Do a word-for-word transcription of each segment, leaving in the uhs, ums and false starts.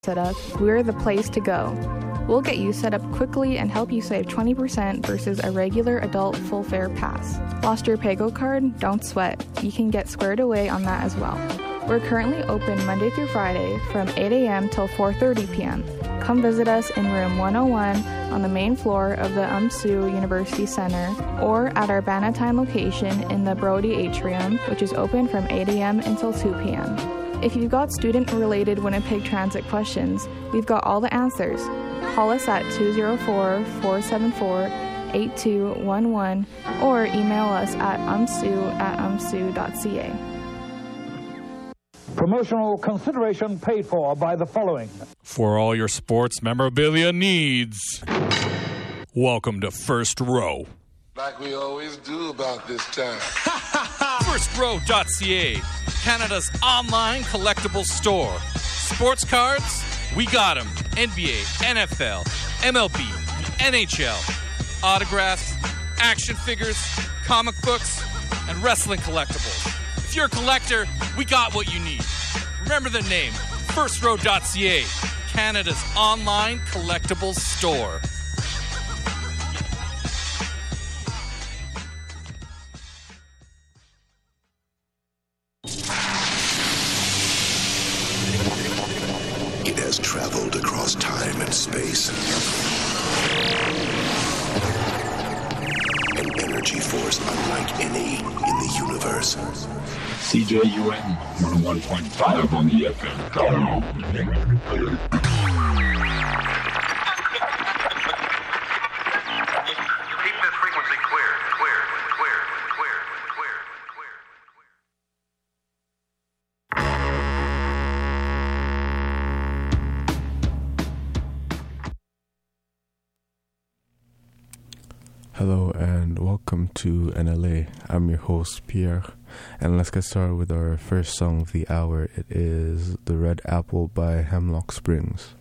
setup, we're the place to go. We'll get you set up quickly and help you save twenty percent versus a regular adult full fare pass. Lost your PayGo card? Don't sweat. You can get squared away on that as well. We're currently open Monday through Friday from eight a.m. till four thirty p.m. Come visit us in room one oh one on the main floor of the UMSU University Center or at our Bannatyne location in the Brody Atrium, which is open from eight a.m. until two p.m. If you've got student-related Winnipeg Transit questions, we've got all the answers. Call us at two oh four, four seven four, eight two one one or email us at umsu at umsu dot c a. Promotional consideration paid for by the following. For all your sports memorabilia needs, welcome to First Row. Like we always do about this time. first row dot c a, Canada's online collectible store. Sports cards, we got them. N B A, N F L, M L B, N H L. Autographs, action figures, comic books, and wrestling collectibles. If you're a collector, we got what you need. Remember the name, first row dot c a, Canada's online collectibles store. It has traveled across time and space. An energy force unlike any in the universe. C J U N one oh one point five on the F M. Keep this frequency clear, clear, clear, clear, clear, clear, Hello and welcome to N L A. I'm your host Pierre, and let's get started with our first song of the hour. It is The Red Apple by Hemlock Springs.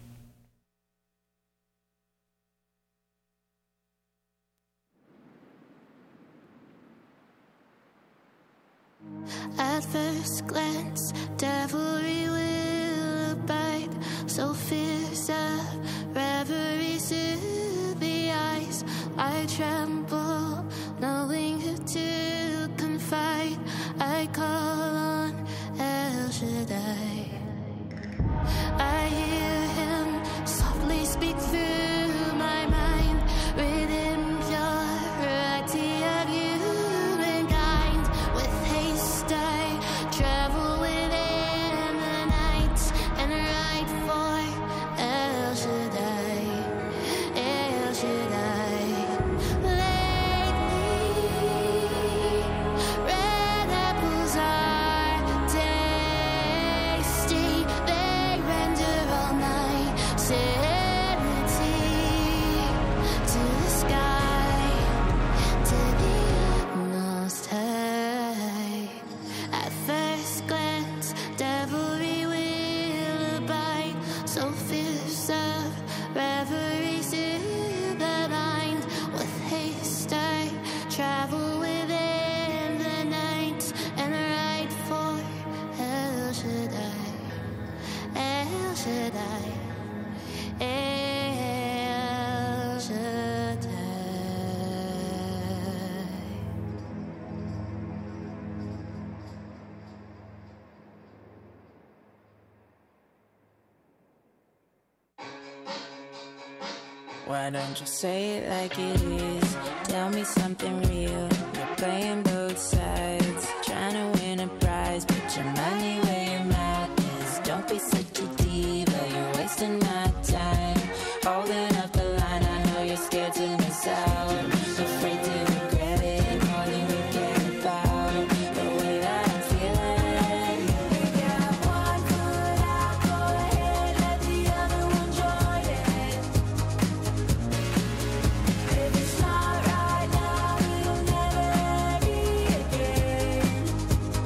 At first glance, devilry will abide, so fierce a reverie soothe the eyes. I tremble, knowing who to confide. I call on El Shaddai. I hear him softly speak through my mind, written purity of humankind. With haste I travel within the night and write for El Shaddai, El Shaddai. Why don't you say it like it is? Tell me something real. You're playing both sides, trying to win a prize. Put your money where your mouth is. Don't be such a diva, you're wasting my time. Holding up the line, I know you're scared to miss out. Afraid to regret it more than you care about it. The way that I'm feeling. You got one foot out, go ahead, let the other one join it. If it's not right now, it'll never be again.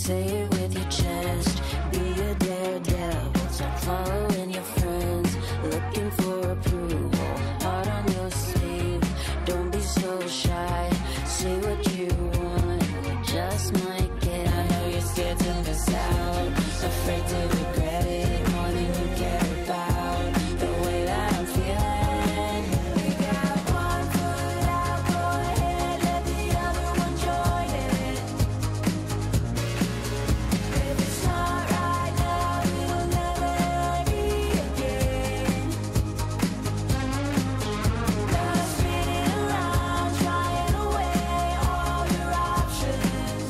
say it with your chest. Be a daredevil, start following your friends, looking for approval, heart on your sleeve. Don't be so shy, say what you want, we just might get. I know you're scared to miss out, afraid to regret it more than you care about the way that I'm feeling. We got one foot out, go ahead, let the other one join it. If it's not right now, it'll never be again. Now spinning around, trying away all your options.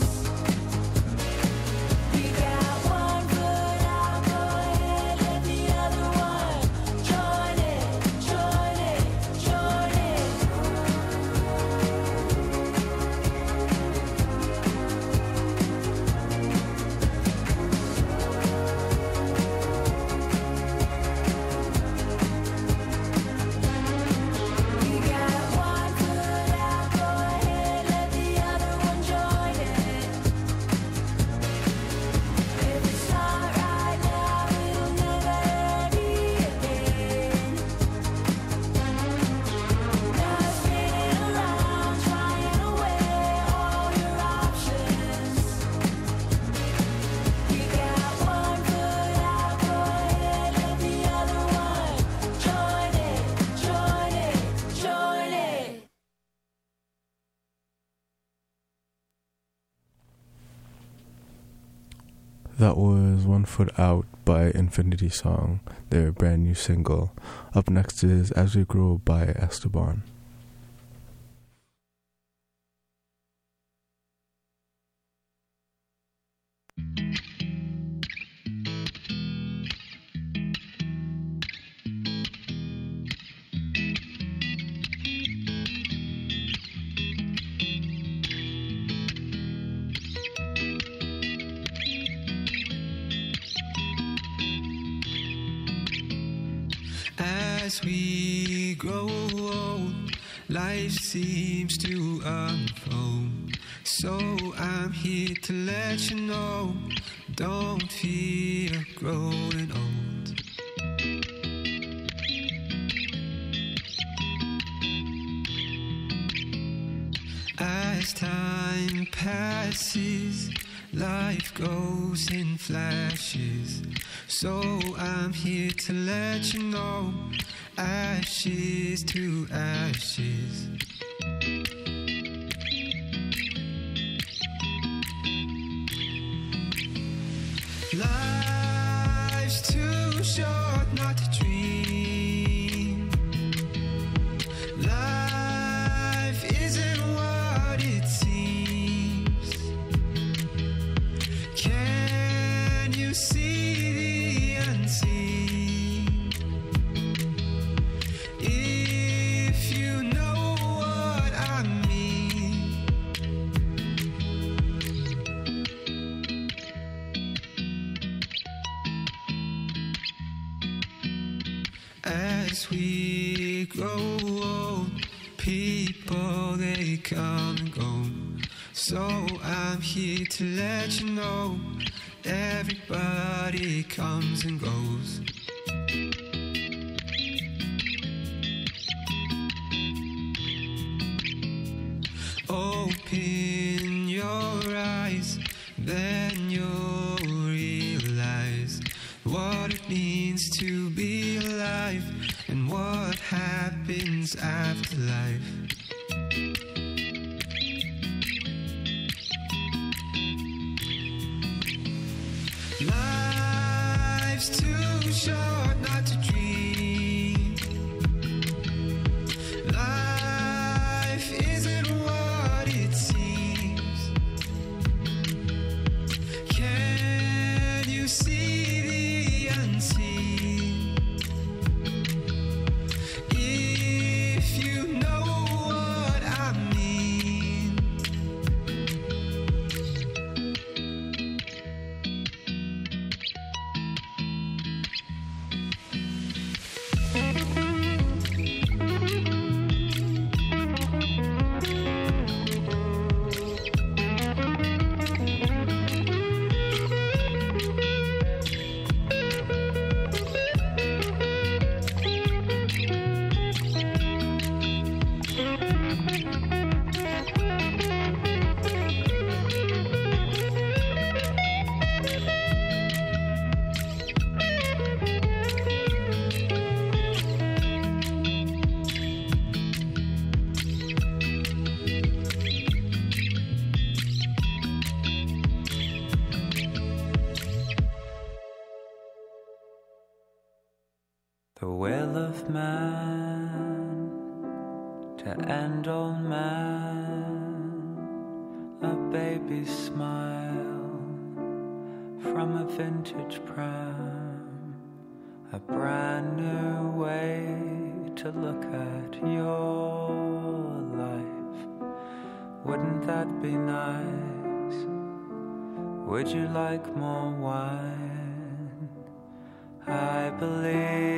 We got one foot out, go ahead, let the other one join it, join it, join it. We got one foot out, go ahead, let the other one join it. If it's not right now, it'll never be again. Now spinning around, trying away all your options. We got one foot out, go ahead, let the other one join it, join it, join it. That was One Foot Out by Infinity Song, their brand new single. Up next is As We Grow by Esteban. As we grow old, life seems to unfold. So I'm here to let you know, don't fear growing old. As time passes, life goes in flashes. So I'm here to let you know, ashes to ashes. Life's too short not to dream. Life isn't what it seems. Can you see the unseen? If you know what I mean. As we grow old, people they come and go. So I'm here to let you know, everybody comes and goes. Open your eyes, then you'll realize what it means to be alive and what happens after life. Life's too short not to dream. Life isn't what it seems. Can you see the unseen? If you know The will of man to end all man, a baby's smile from a vintage pram, a brand new way to look at your life. Wouldn't that be nice? Would you like more wine? I believe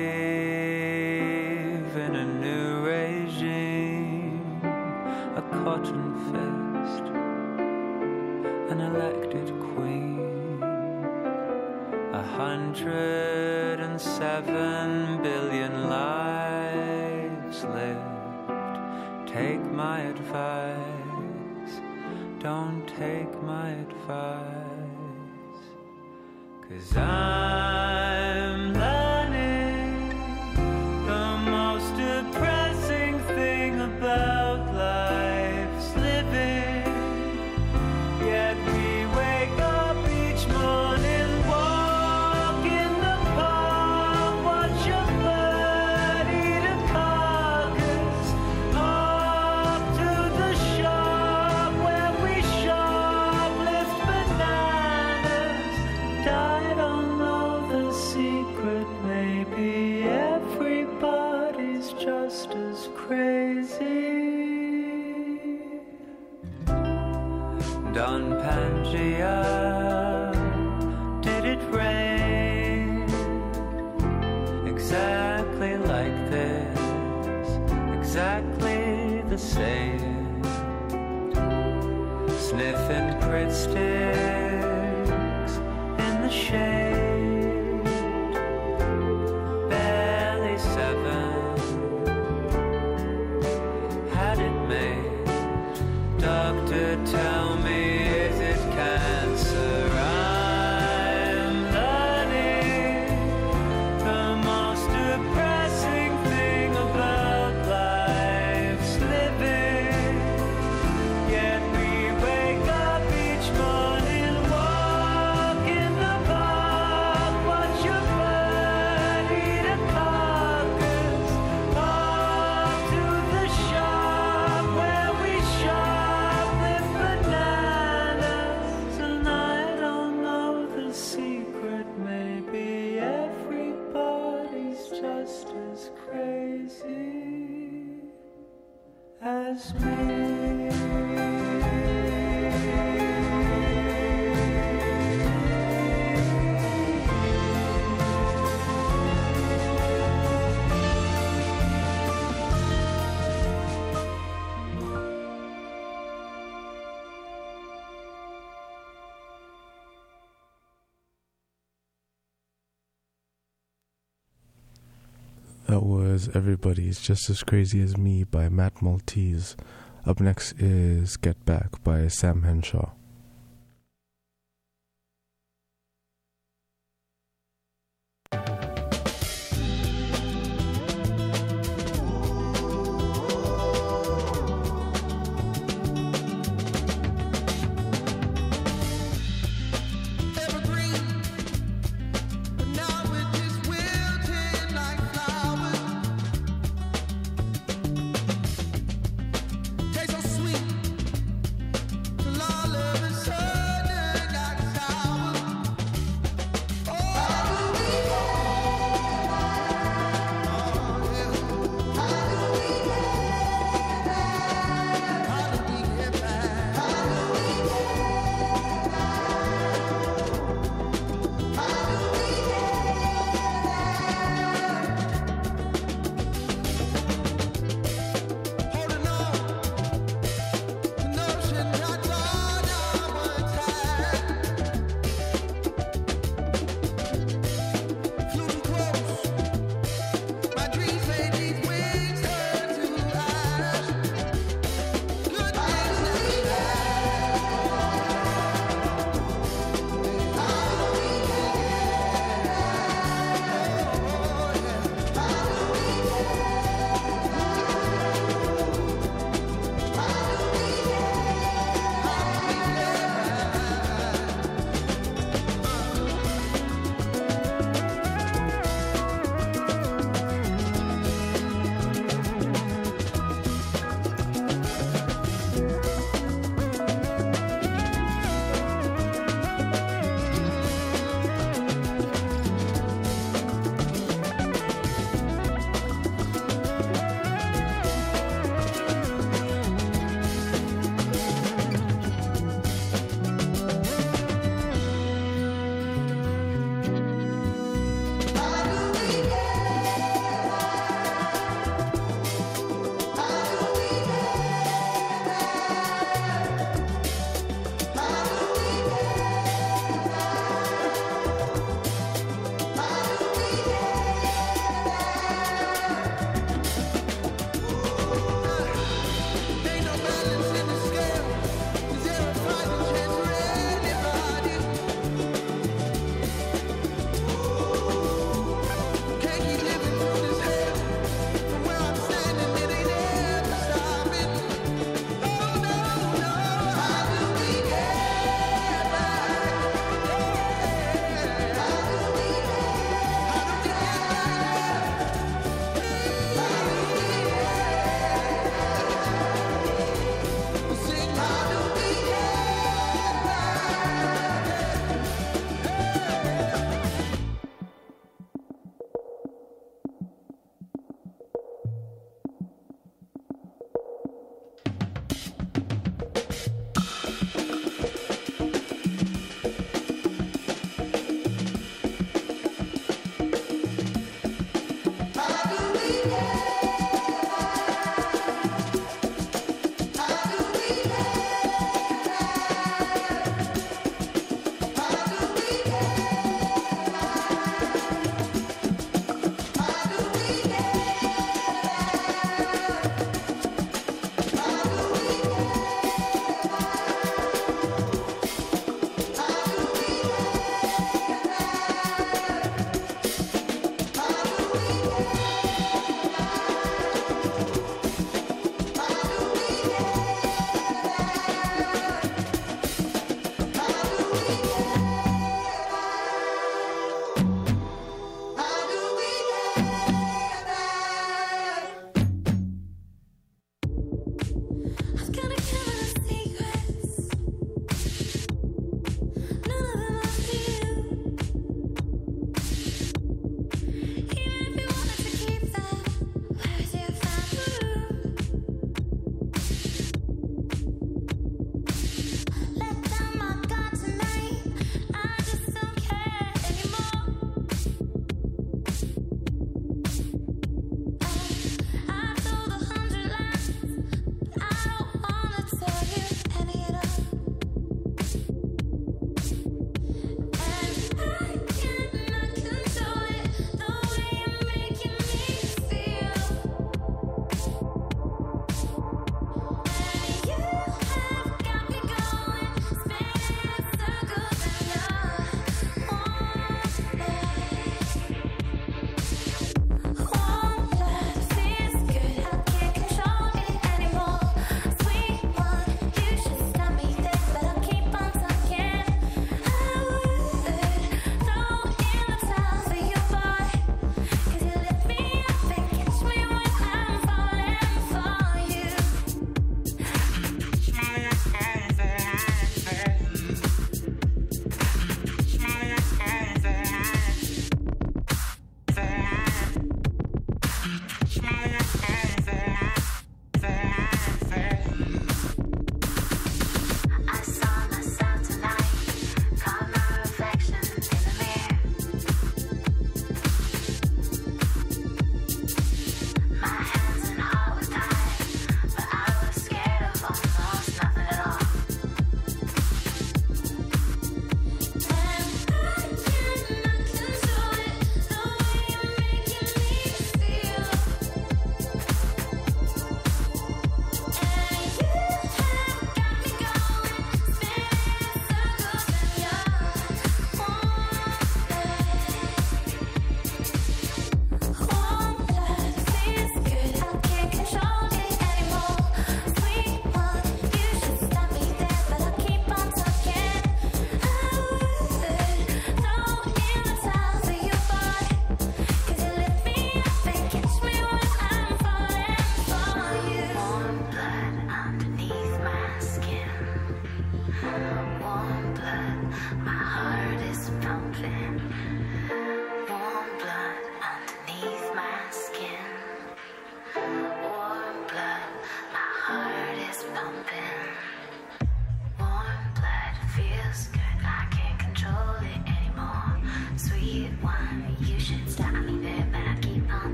in a new regime, a cotton fist, an elected queen, a hundred and seven billion lives lived. Take my advice, don't take my advice, 'cause I'm learning the most depressing thing about life's living. Yet we wake up each morning, walk in the park, watch a bird eat a carcass, up to the shop where we shoplift bananas. I don't know the secret, maybe everybody's just as crazy. Don Pangea, did it rain exactly like this, exactly the same, sniffing Pritt sticks in the shade, barely seven, had it made. Doctor, tell me, is it cancer? I'm learning the most depressing thing about life's living. Yet we wake up each morning, walk in the park, watch a bird eat a carcass, up to the shop where we shoplift bananas. And I don't know the secret, maybe everybody's just as crazy as me. That was Everybody's Just as Crazy as Me by Matt Maltese. Up next is Get Back by Sam Henshaw. Taste so sweet, till all of it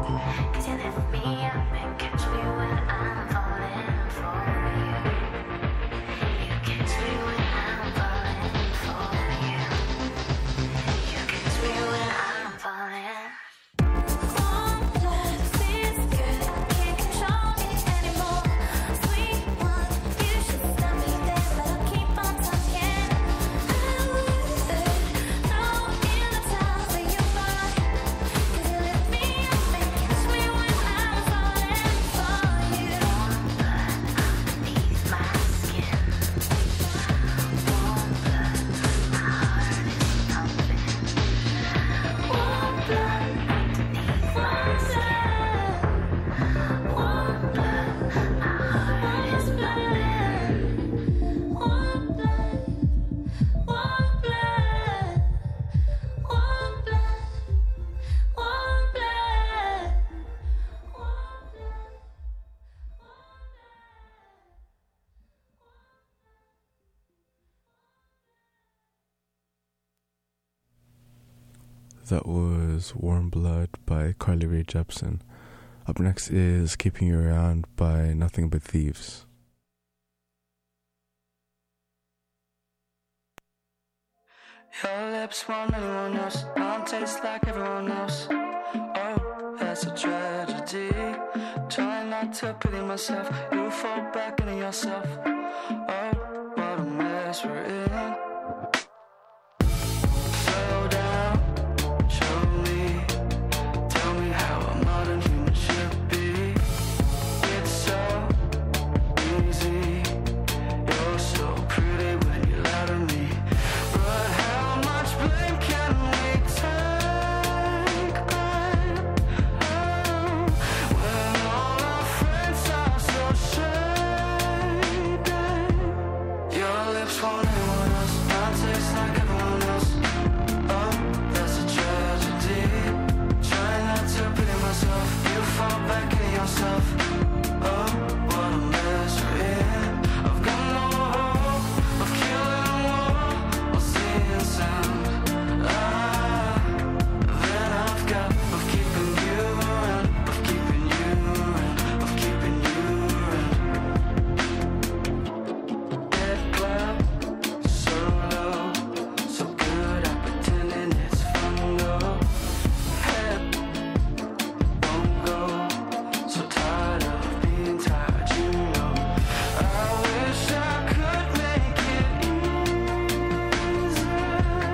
That was Warm Blood by Carly Rae Jepsen. Up next is Keeping You Around by Nothing But Thieves. Your lips want anyone else, don't taste like everyone else. Oh, that's a tragedy. Trying not to pity myself, you fall back into yourself. Oh, what a mess we're in. Slow down, show me, tell me how a modern human should be. It's so easy, you're so pretty when you lie to me. But how much blame can we take back? Oh, when all our friends are so shady. Your lips want anyone else, mine tastes like everyone else. Oh, that's a tragedy. Trying not to pity myself, you fall back in yourself. Oh, what a mess we're in. I've got no hope of killing them all or seeing sound. Ah, then I've got of keeping you around, of keeping you around, of keeping you around. Head clap, so low, so good at pretending it's fun though. Head won't go, so tired of being tired, you know. I wish I could make it easier.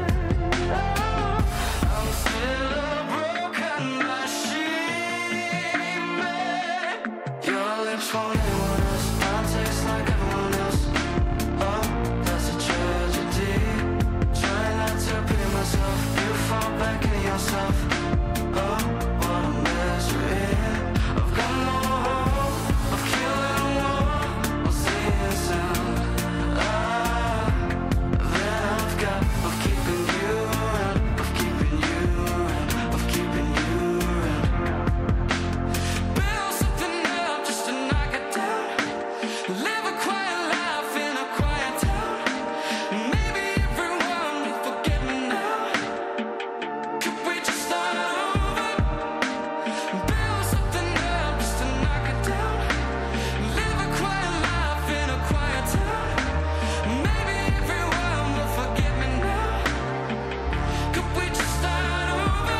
I'm still a broken machine, man. Your lips want anyone else, mine tastes like everyone else. Oh, that's a tragedy. Trying not to pity myself, you fall back in yourself. Oh, what a mess we're in. I've got no hope of killing them all or seeing sound. Ah, then I've got of keeping you around, of keeping you around, of keeping you around. Build something up just to knock it down. Live a quiet life in a quiet town. Maybe everyone will forget me now. Could we just start over? Build something up just to knock it down. Live a quiet life in a quiet town. Maybe everyone will forget me now. Could we just start over?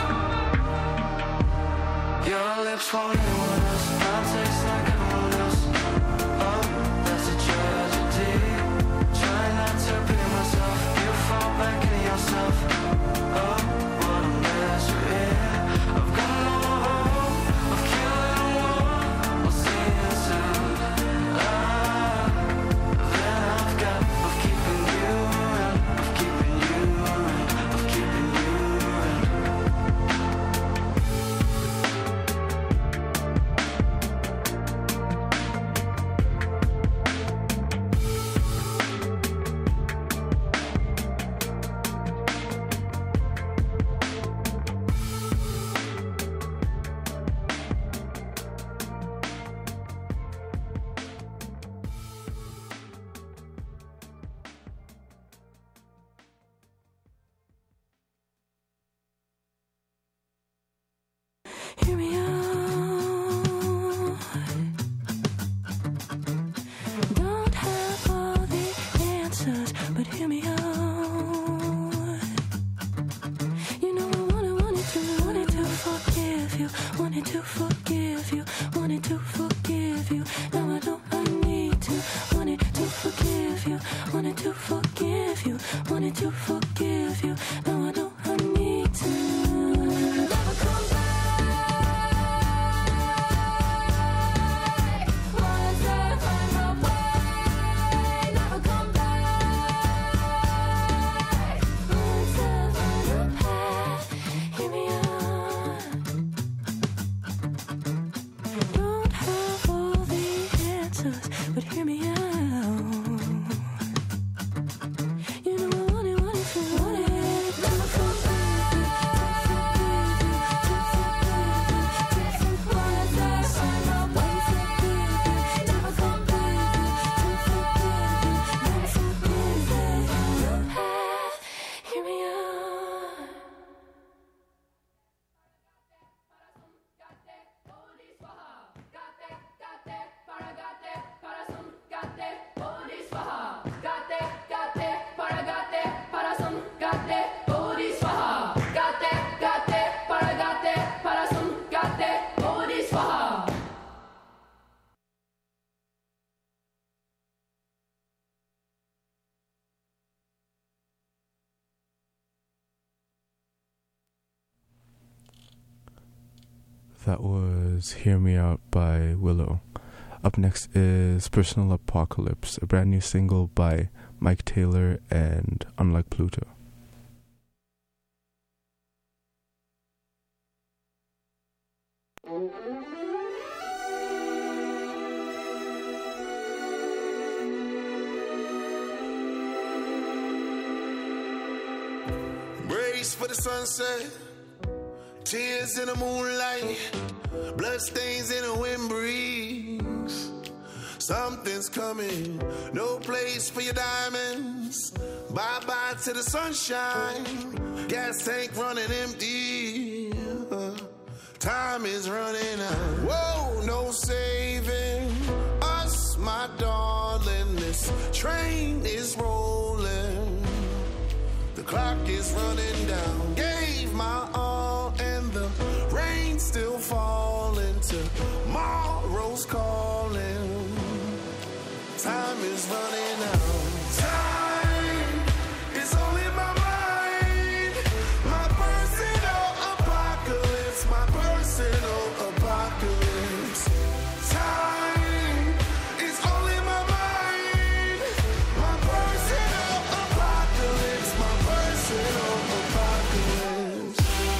Your lips want anyone else, mine tastes like everyone else. Oh, that's a tragedy. Trying not to pity myself, you fall back into yourself. Oh, what a mess we're in. I've got no hope of killing them all or seeing sound. Ah, then I've got of keeping you around, of keeping you around, of keeping you around. forgive you, wanted to forgive you. Now I know I need to, wanted to forgive you, wanted to forgive you, wanted to forgive you. Now I know I need to. Never come back. But hear me out. You know I want it, want it, want it. Never come back. Was there some way to forgive you? Never come back. To forgive you, never forgive you. Hear me out. That was Hear Me Out by Willow. Up next is Personal Apocalypse, a brand new single by Mike Taylor and Unlike Pluto. Brace for the sunset. Tears in the moonlight, blood stains in the wind breeze. Something's coming, no place for your diamonds. Bye-bye to the sunshine, gas tank running empty. Uh, time is running out. Whoa, no saving us, my darling. This train is rolling. The clock is running down. Gave my all and the rain still falling. Tomorrow's calling. Time is running out. Time is all in my mind. My personal apocalypse. My personal apocalypse. Time is all in my mind. My personal apocalypse. My personal apocalypse.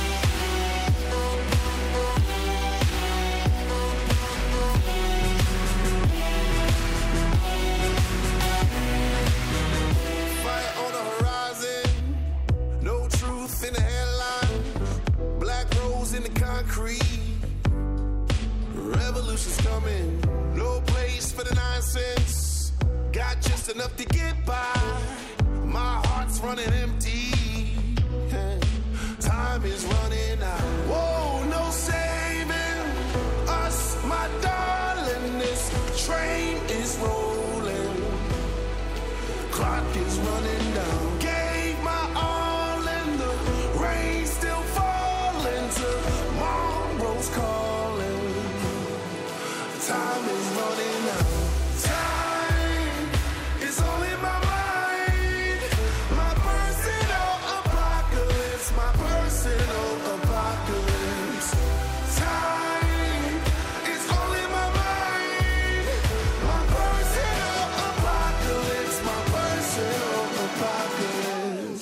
Fire on the horizon, no truth in the headlines, black rose in the concrete. Revolution's coming, no place for the nonsense. Got just enough to get by. My heart's running empty. Time is running out. Whoa, no saving us, my darling. This train is rolling. Clock is running down. Gave my all and the rain still falling. Tomorrow's calling. Time is running out. Time is all in my mind. My personal apocalypse. My personal apocalypse. Time is all in my mind. My personal apocalypse. My personal apocalypse.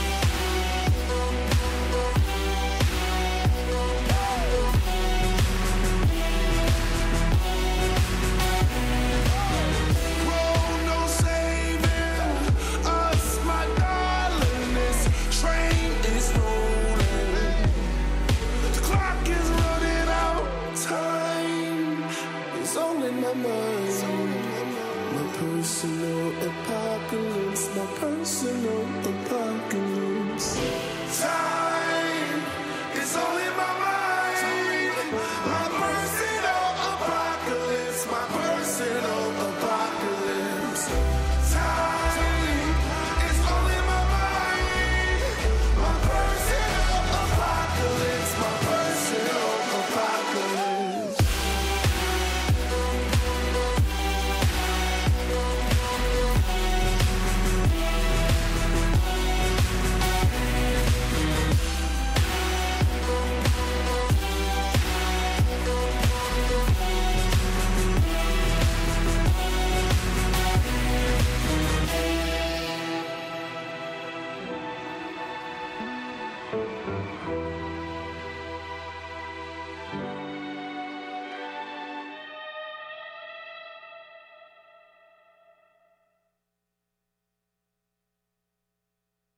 Whoa, no saving us, my darling. This train is rolling. The clock is running out. Time is all in my mind. My personal apocalypse. My personal apocalypse. Time is all in my mind. My personal apocalypse. My personal apocalypse. Time is all in my mind. My personal apocalypse. My personal apocalypse.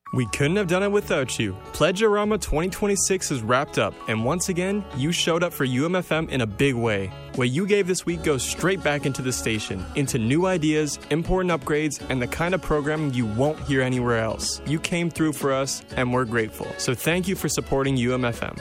We couldn't have done it without you. Pledgeorama twenty twenty-six is wrapped up, and once again, you showed up for U M F M in a big way. What you gave this week goes straight back into the station, into new ideas, important upgrades, and the kind of programming you won't hear anywhere else. You came through for us, and we're grateful. So thank you for supporting U M F M.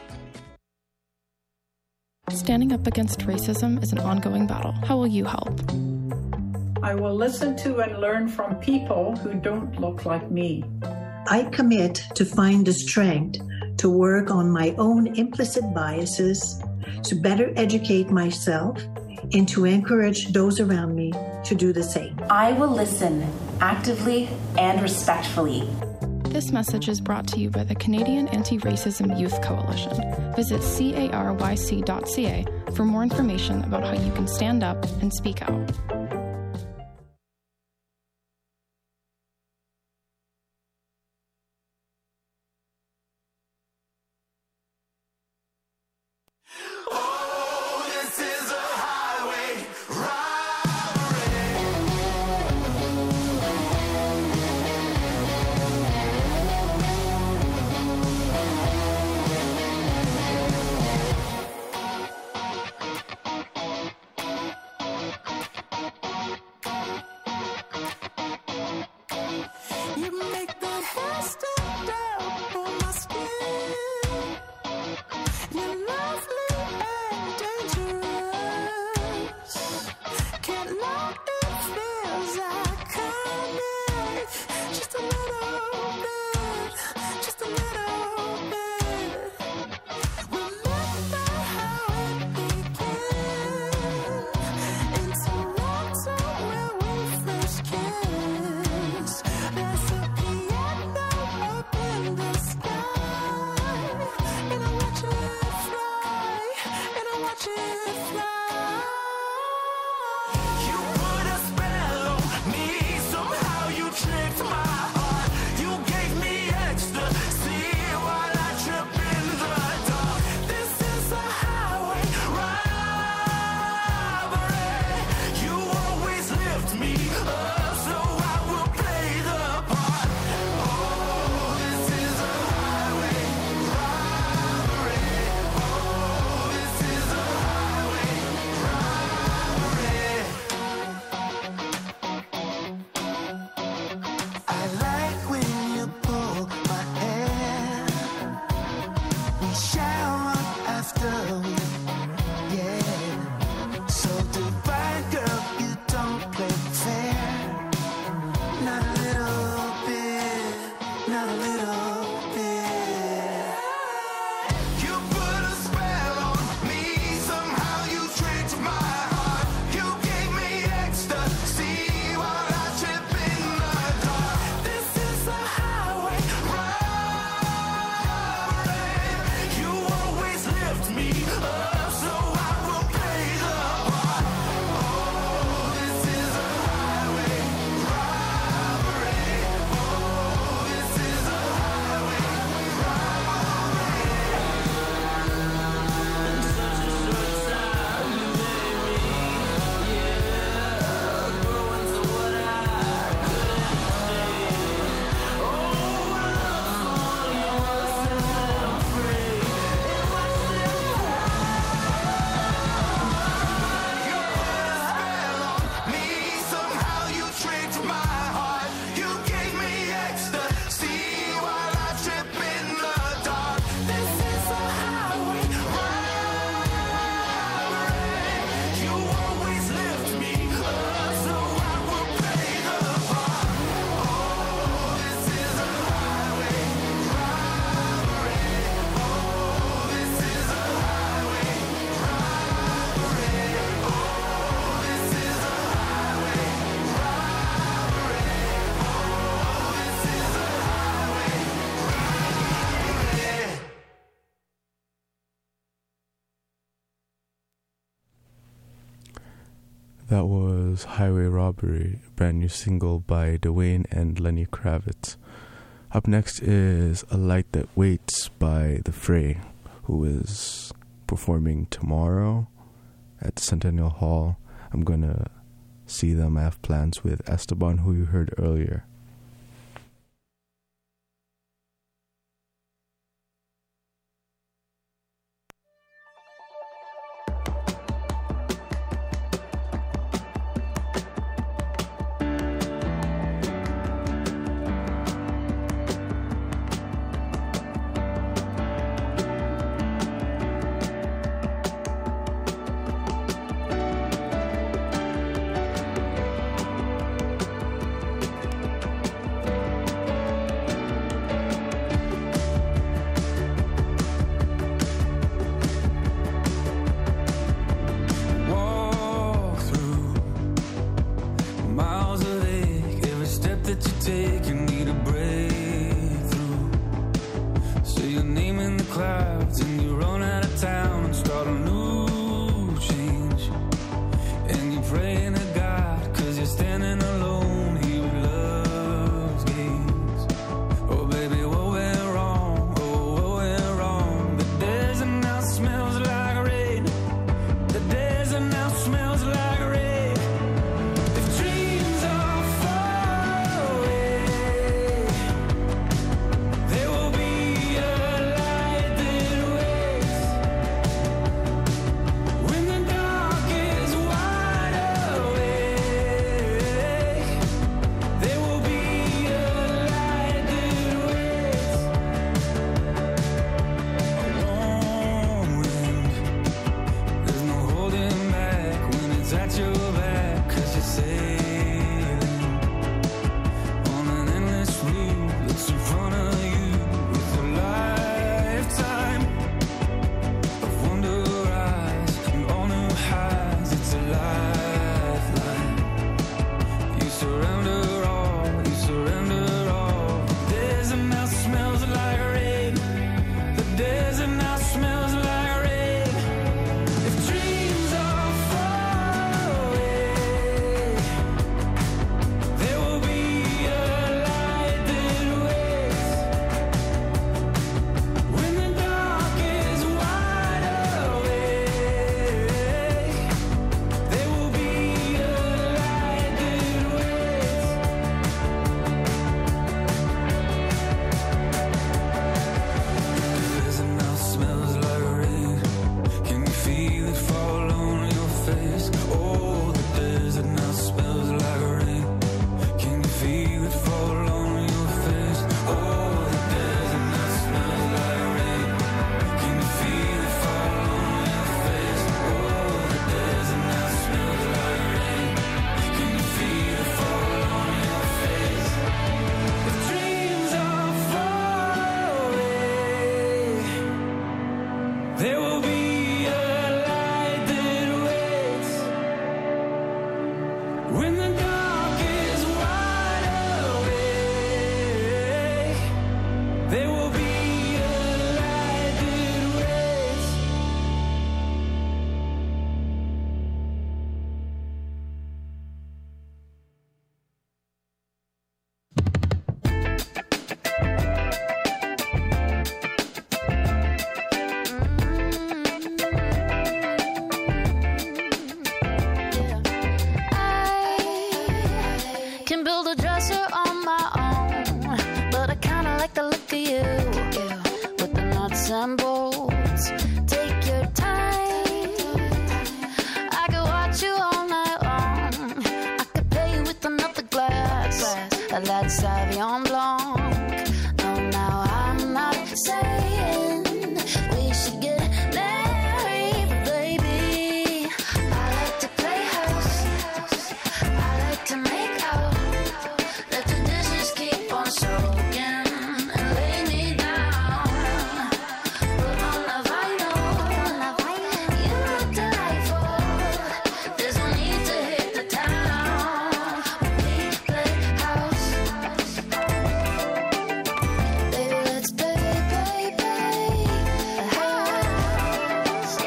Standing up against racism is an ongoing battle. How will you help? I will listen to and learn from people who don't look like me. I commit to find the strength to work on my own implicit biases, to better educate myself, and to encourage those around me to do the same. I will listen actively and respectfully. This message is brought to you by the Canadian Anti-Racism Youth Coalition. Visit caryc dot c a for more information about how you can stand up and speak out. That was Highway Robbery, a brand new single by Dwayne and Lenny Kravitz. Up next is A Light That Waits by The Fray, who is performing tomorrow at Centennial Hall. I'm going to see them. I have plans with Esteban, who you heard earlier. When the dark is wide awake, there will be a light that waits. Can build a dresser on my own, but I kinda like the look of you, with the nuts and bolts. Take your time, I could watch you all night long. I could pay you with another glass of that Sauvignon Blanc. No, now I'm not saying we should get married, but baby, I like to play house, I like to make out. Let the dishes keep on soaking and lay me down. Put on the vinyl, you look delightful. There's no need to hit the town. We play house, baby. Let's play, play, play house.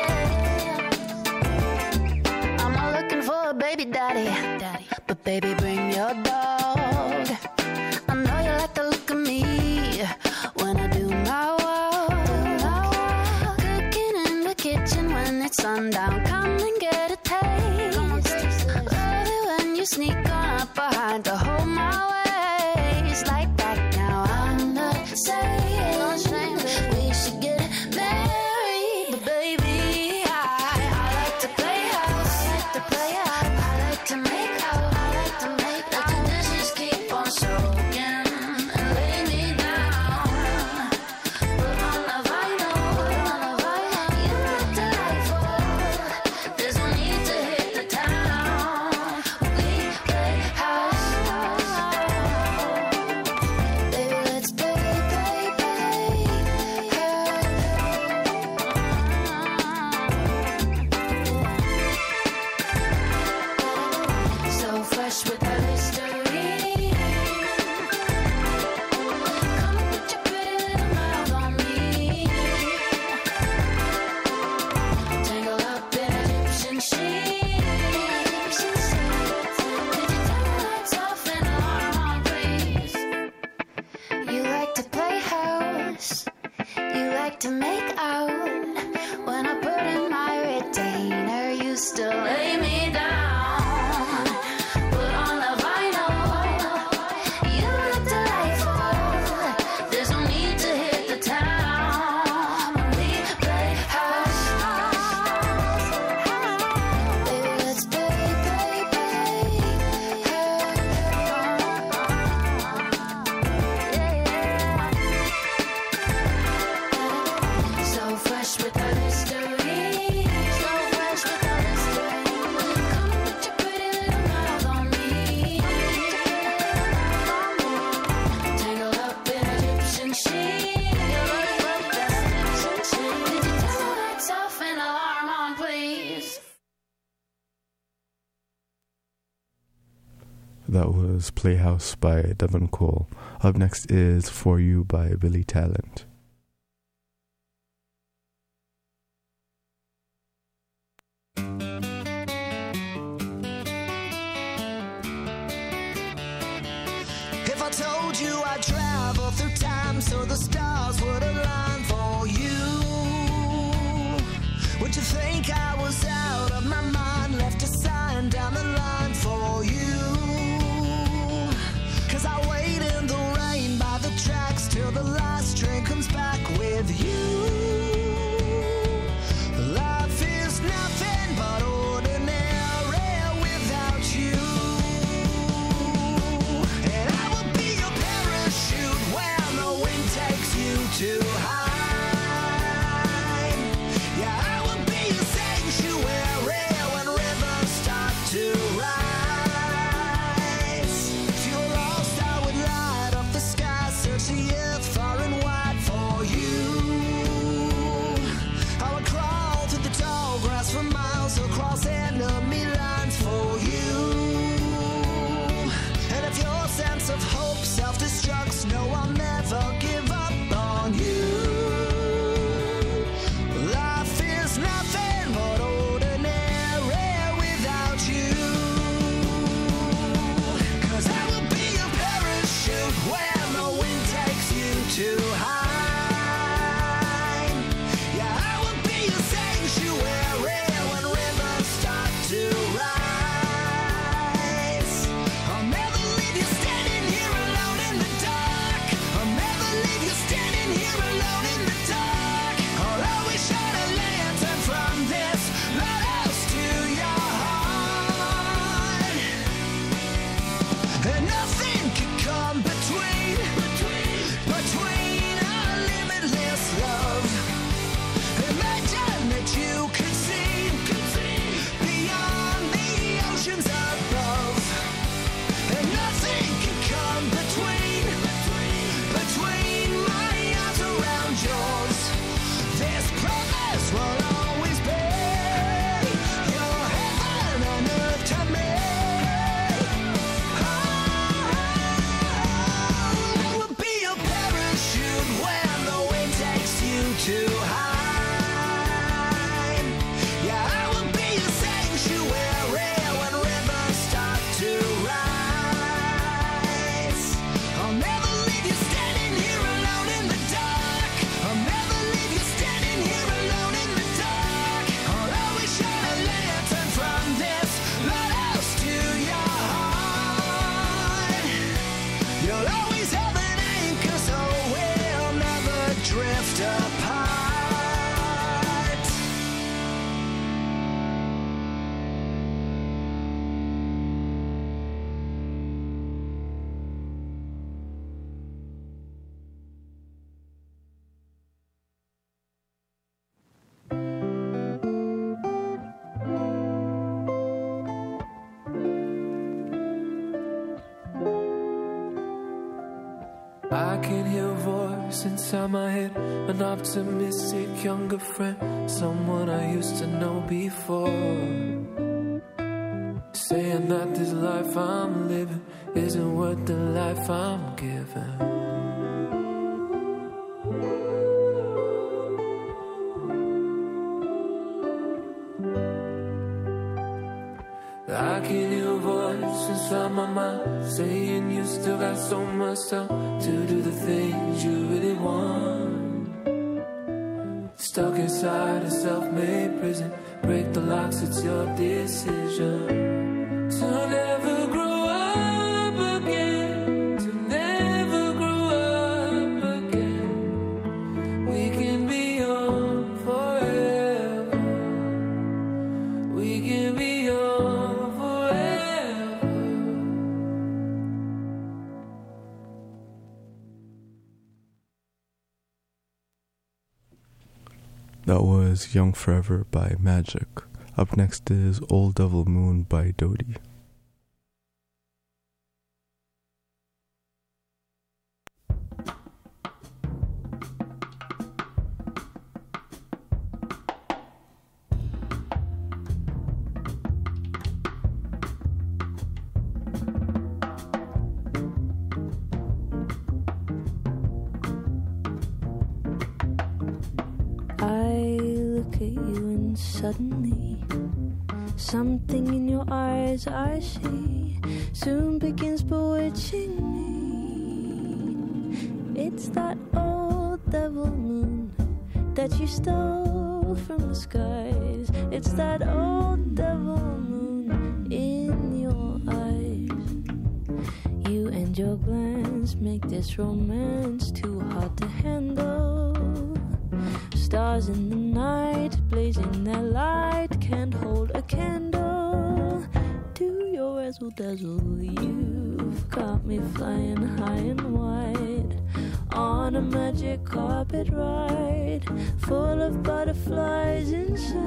Yeah. I'm not looking for a baby daddy, but baby, bring your dog. I know you like the look of me when I do my walk. Cooking in the kitchen when it's sundown. Come and get a taste. Love it when you sneak on up behind to hold my waist like that. Now I'm not saying we should get married, but baby, I, I like to play house. I like to play out. I like to make out. I like to make out. Let the dishes keep on soaking and lay me down. Put on the vinyl, you look delightful. There's no need to hit the town. We play house, baby. Let's play, play, play house. So fresh with her history. Come put your pretty little mouth on me. Tangle up in Egyptian sheets. Could you turn the lights off and alarm on, please? You like to play house, you like to make out. When I put in my retainer, you still lay me down. Put on the vinyl, you look delightful. There's no need to hit the town. We play house, baby. Let's play, play, play house. So fresh with her history. So fresh with her history. Come put your pretty little mouth on me. Tangle up in Egyptian sheets. Could you turn the lights off and alarm on, please? That was Playhouse by Devon Cole. Up next is For You by Billy Talent. If I told you I'd travel through time so the stars would align for you, would you think I was out of my mind? Left a sign down the line for you. Cause I wait in the rain by the tracks till the last train comes back with you. Life is nothing but ordinary without you. And I will be your parachute when the wind takes you too high. Yeah, I will be your sanctuary when I can hear a voice inside my head, an optimistic younger friend, someone I used to know before, saying that this life I'm living isn't worth the life I'm giving. I can hear a voice inside my mind saying you still got so much time to do the things you really want. Stuck inside a self-made prison, break the locks, it's your decision to never grow up again, to never grow up again. We can be young forever, we can be young. That was Young Forever by Magic. Up next is Old Devil Moon by Dodie. Suddenly, something in your eyes I see soon begins bewitching me. It's that old devil moon that you stole from the skies. It's that old devil moon in your eyes. You and your glance make this romance too hard to handle. Stars in the night, blazing their light, can't hold a candle to your razzle dazzle. You've got me flying high and wide on a magic carpet ride, full of butterflies inside.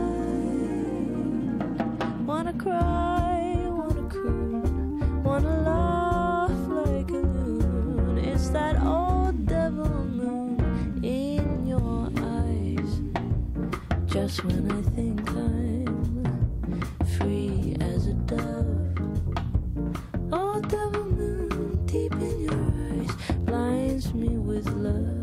Wanna cry, wanna croon, wanna laugh like a loon. It's that old devil moon in your eyes. Just when I think I'm free as a dove, old devil moon deep in your eyes blinds me with love.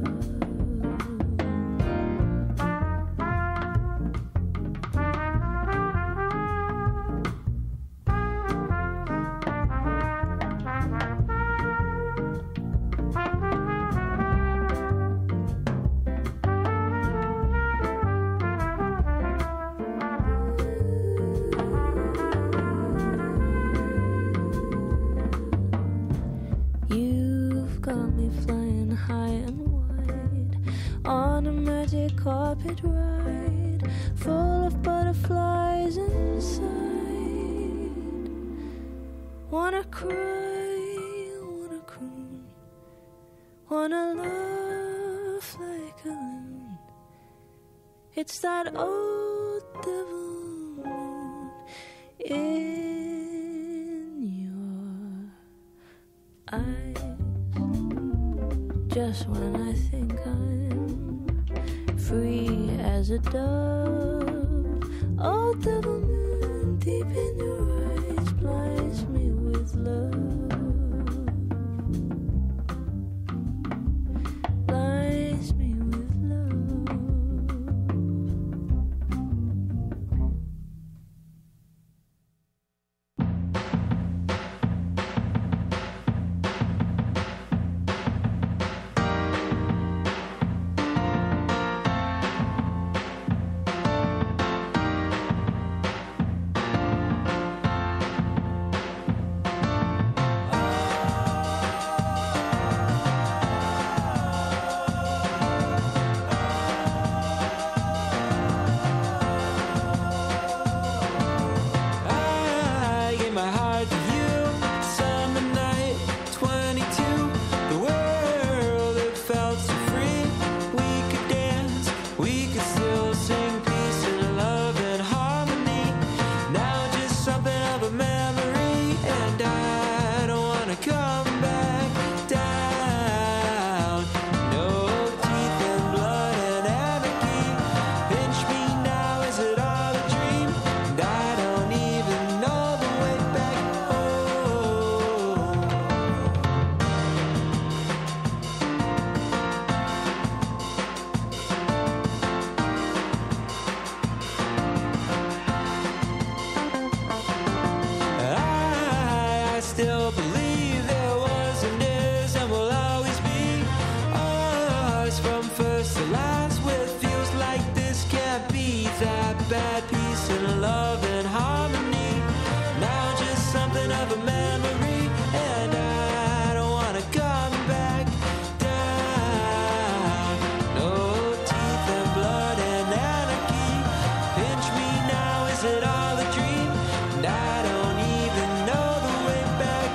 Carpet ride, full of butterflies inside. Wanna cry, wanna croon, wanna laugh like a loon. It's that old devil moon in your eyes. Just when I think I'm free as a dove, old devil moon deep in your eyes blinds me with love. Blinds me with love. still believe there was and is and will always be ours from first to last. Where it feels like this can't be that bad. Peace and love and harmony. Now just something of a memory, and I don't wanna come back down. No teeth and blood and anarchy. Pinch me now, is it all a dream? And I don't even know the way back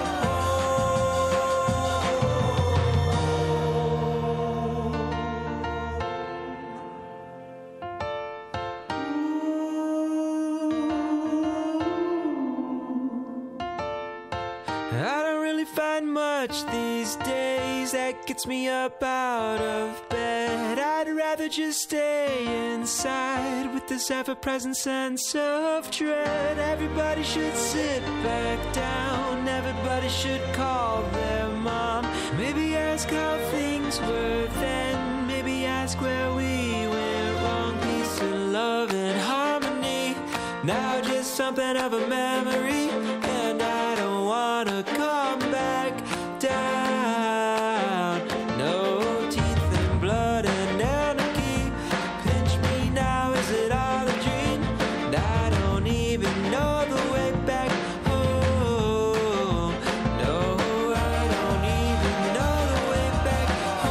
I don't really find much these days that gets me up out of bed. I'd rather just stay inside with this ever-present sense of dread. Everybody should sit back down. Everybody should call their mom. Maybe ask how things were then. Maybe ask where we went wrong. Peace and love and harmony. Now just something of a memory, and I don't wanna come back down. No teeth and blood and anarchy. Pinch me now, is it all a dream? And I don't even know the way back home. No, I don't even know the way back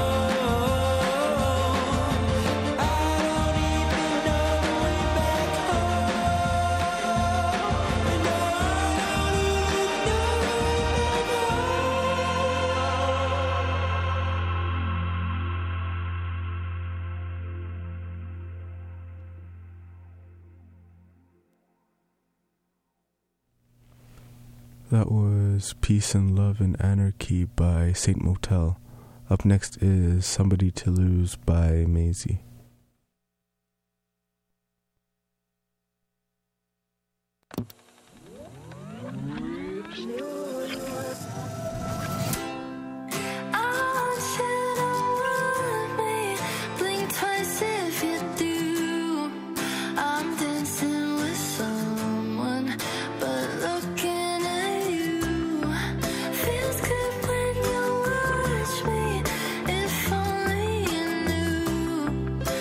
home. I don't even know the way back home. And I don't even know the way back That was Peace and Love and Anarchy by Saint Motel. Up next is Somebody to Lose by Maisie. Blink twice if you do. I'm dancing with someone, but looking at you feels good when you watch me. If only you knew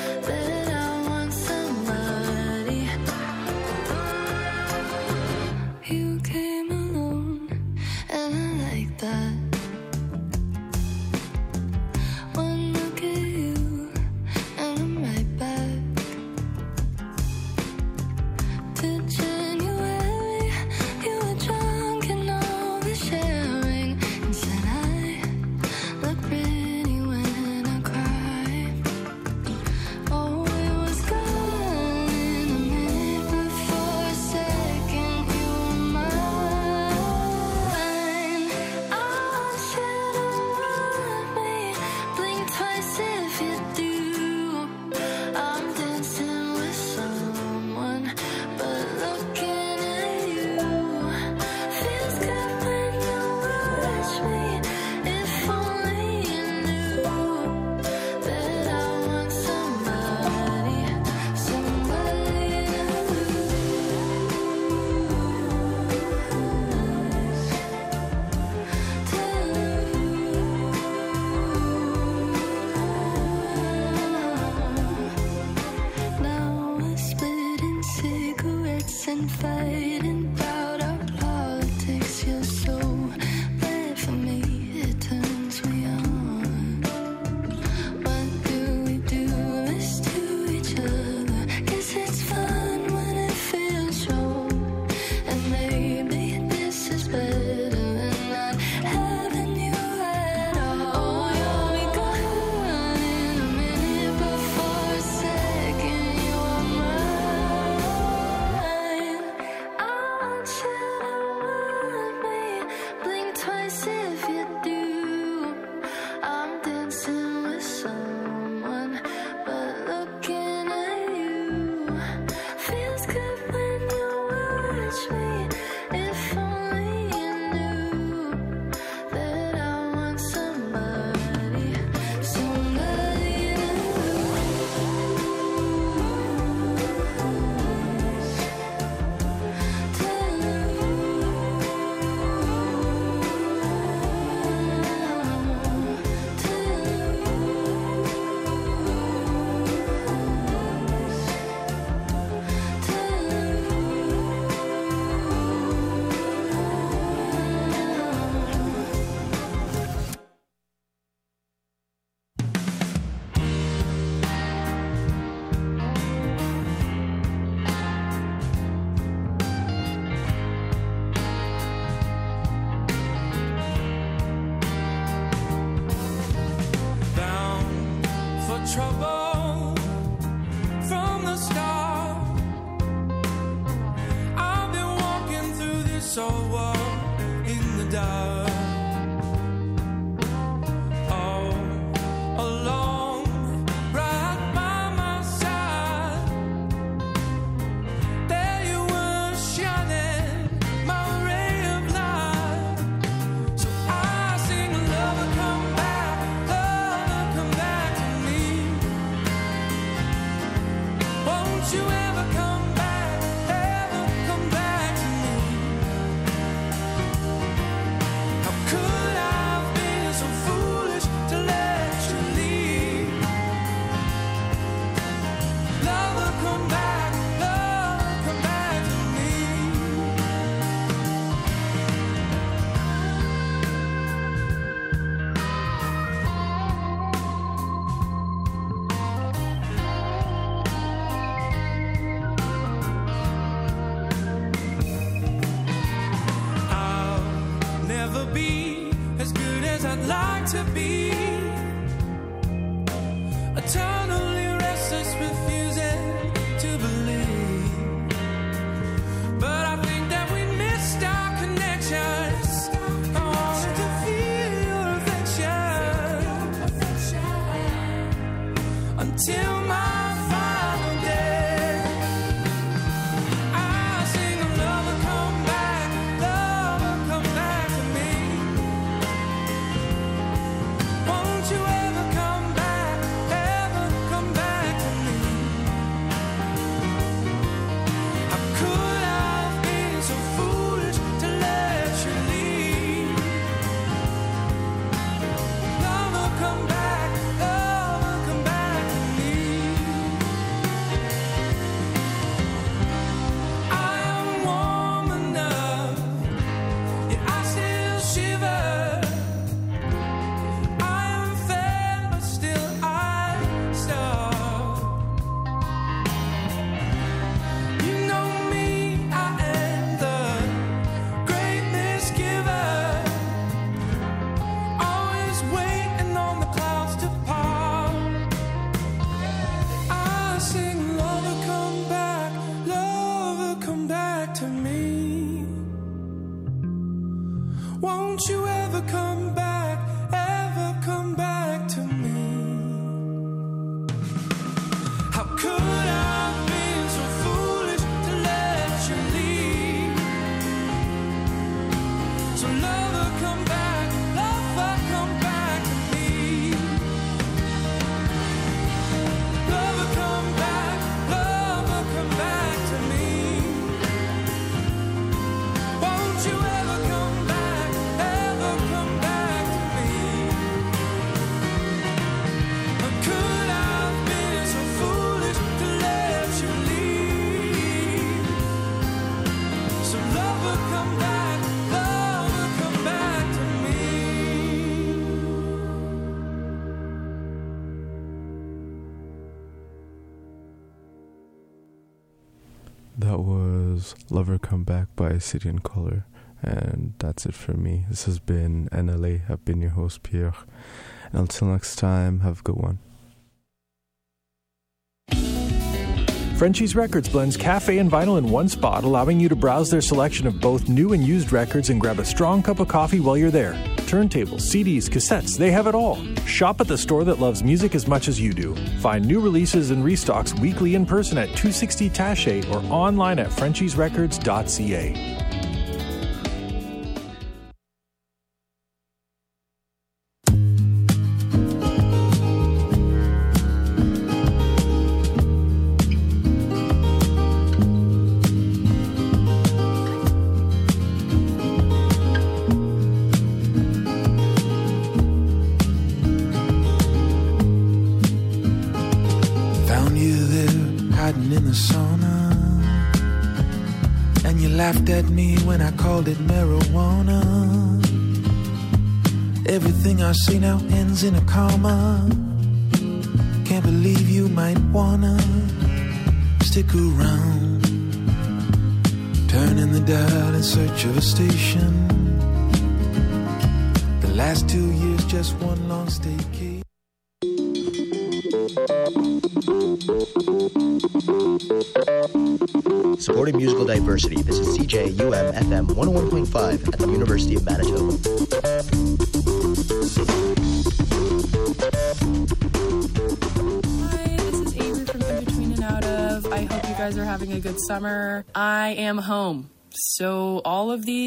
saw a wall in the dark. All alone, right by my side. There you were, shining my ray of light. So I sing, lover, come back, lover, come back to me. Won't you ever come back, ever come back to me? How could I have been so foolish to let you leave? Lover, come back, lover, come back to me. I'll never be as good as I'd like to be. Eternally restless, refusing to believe. But I think that we missed our connections. I wanted to feel your affection until my final day. I sing, lover, come back, lover, come back to me. Won't you ever come back, ever come back to me? How could I have been so foolish to let you leave? Lover, come back, lover, come back to me. I am warm enough, yet I still shiver. I am fair, but still I starve. You know me, I am the great misgiver, always waiting on the clouds to part. I sing, lover, come back, lover, come back to me. Won't you ever come back, ever come back to me? How could I have been so foolish to let you leave? So lover, come back, lover, come back to me. Lover, come back, lover, come back to me. Won't you ever come back, ever come back to me? How could I have been so foolish to let you leave? So lover, come back, lover, come back to me. That was Lover Come Back by City and Color. And that's it for me. This has been N L A. I've been your host, Pierre. And until next time, have a good one. Frenchies Records blends cafe and vinyl in one spot, allowing you to browse their selection of both new and used records and grab a strong cup of coffee while you're there. Turntables, C Ds, cassettes, they have it all. Shop at the store that loves music as much as you do. Find new releases and restocks weekly in person at two sixty Taché or online at frenchies records dot c a. Found you there, hiding in the sauna. And you laughed at me when I called it marijuana. Everything I say now ends in a comma. Can't believe you might wanna stick around. Turning the dial in search of a station. The last two years just one long staycation. Supporting musical diversity. Visit C J U M F M one oh one point five at the University of Manitoba. Hi, this is Avery from In Between and Out Of. I hope you guys are having a good summer. I am home. So all of these